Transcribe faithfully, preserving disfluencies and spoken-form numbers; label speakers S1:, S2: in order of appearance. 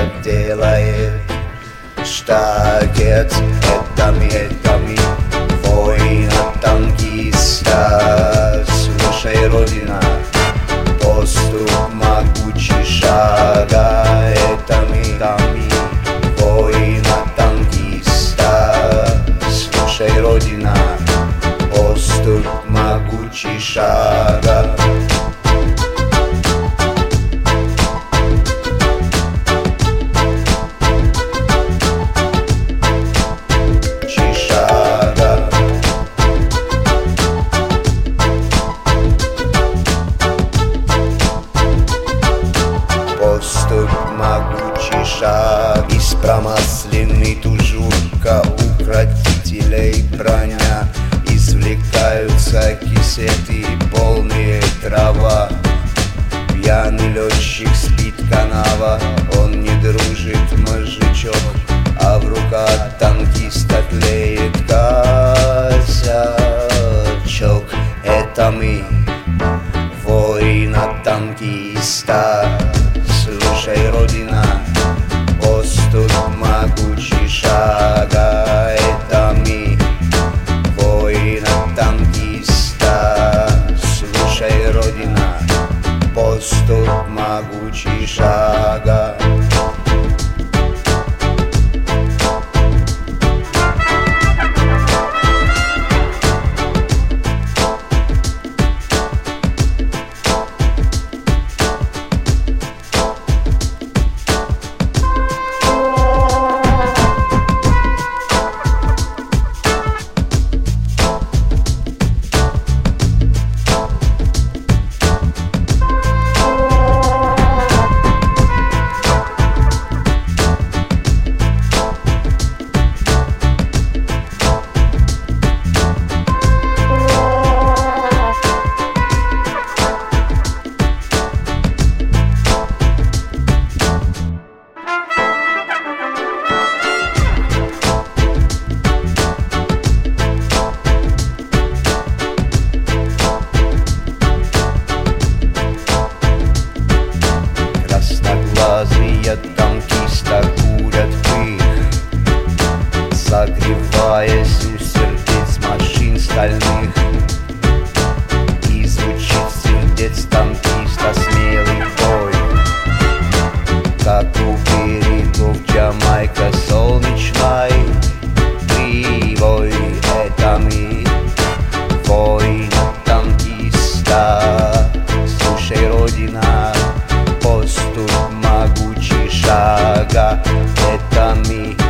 S1: так делает штакет. Это ми, это ми, воина-танкиста. Слушай, Родина, поступ могучий шага. Это ми, это ми, воина-танкиста. Слушай, Родина, поступ могучий шага. Поступ могучий шаг, из промасленной тужурка укротителей броня. Извлекаются кисеты, полные трава. Пьяный летчик спит канава, он не дружит мозжечок, а в руках танкиста тлеет косячок. Это мы, воина-танкиста. Слушай, Родина, поступ могучий шага. Это мы, воина-танкиста. Слушай, Родина, поступ могучий шага. Красноглазые танкиста курят пых, согреваясь у сердец машин стальных. И звучит сердец танкиста смелый бой, как у берегов Jamaica солнечной кривой. Это мы, воина-танкиста. Слушай, Родина, поступ могучий шага. Это мы,